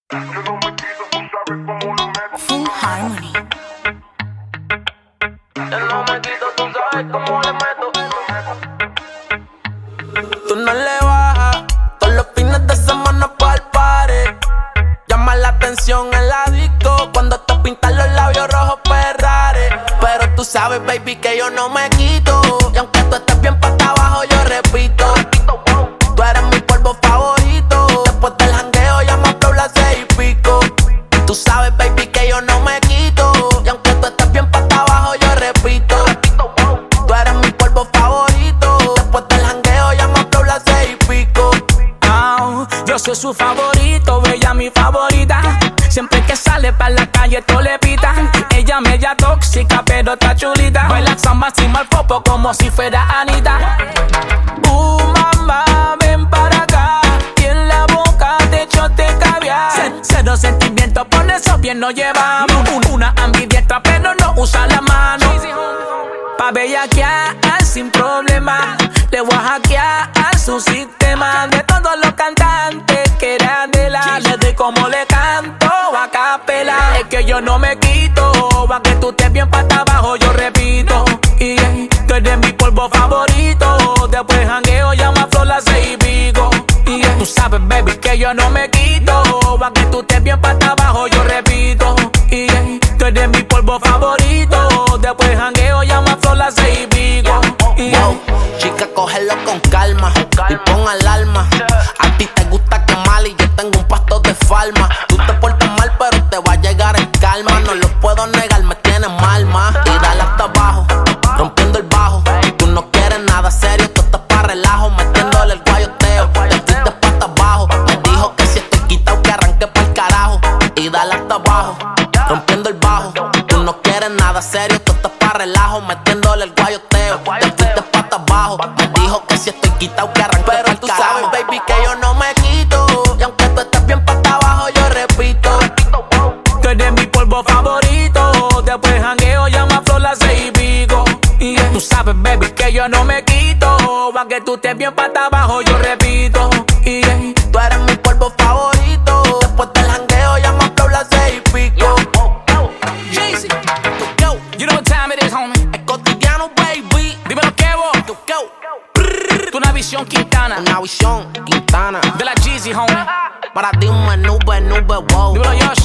Full Harmony. Yo no me quito, tú sabes cómo le meto. Tú no le bajas, todos los fines de semana pa'l party. Llama la atención en la disco cuando te pintan los labios rojos Ferrari. Pero tú sabes, baby, que yo no me quito. Y aunque tú estés bien pa' abajo, yo repito. Tú eres mi polvo favorito. Después del jangueo ya me habló las 6:00. Tú sabes, baby, que yo no me quito. Y aunque tú estés bien pa' abajo, yo repito. Tú eres mi polvo favorito. Después del jangueo ya me habló las 6:00. Yo soy su favorito, ella mi favorita. Siempre que sale pa' la calle todo le pitan. Ella media tóxica pero está chulita. Baila samba sin mal popo como si fuera Anita. Mamá, ven para acá. Y en la boca te echo te caviar. Cero sentimientos, por eso bien nos llevamos. Una ambidiestra pero no usa la mano. Pa' bellaquear sin problema. Le voy a hackear a su sistema. De todos los cantantes que eran de la. Le doy como le canto a capela. Es que yo no me quito. Pa' que tú estés bien pa' abajo, yo repito. Y tú eres mi polvo favorito. Después jangueo, llama a las 6:00. Y tú sabes, baby, que yo no me quito. Pa' que tú estés bien pa' abajo, yo repito. Y tú eres mi polvo favorito. Después jangueo, llama a las 6:00. Wow, chica, cógelo con calma y pon alarma. A ti te gusta quemar y yo tengo un pasto de falma. Tú te portas mal, pero te va a llegar en calma. No lo puedo negar, me tienes mal, ma. Y dale hasta abajo, rompiendo el bajo. Tú no quieres nada serio, tú estás pa' relajo. Metiéndole el guayoteo, te fuiste pa' hasta abajo. Me dijo que si estoy quitado que arranque pa'l carajo. Y dale hasta abajo, rompiendo el bajo. Tú no quieres nada serio, tú estás pa' relajo. Metiéndole el guayoteo, te fuiste pa' hasta abajo. Me dijo que si estoy quitado que arranque pa'l carajo. Pero tú sabes, baby, que yo no me quito. Y aunque tú estés bien pa' hasta abajo, yo repito. Tú eres mi polvo favorito. Después jangueo, llama a las 6:00. Y tú sabes, baby, que yo no me quito. Pa' que tú estés bien pa' abajo, yo repito. Y tú eres mi polvo favorito. Después del jangueo, llama a las 6:00. Jeezy, you know what time it is, homie. Es cotidiano, baby. Dímelo, Kevo. Tú una visión Quintana. Una visión Quintana. De la Jeezy, homie. Para ti un nube, wow. Dímelo, Yoshi.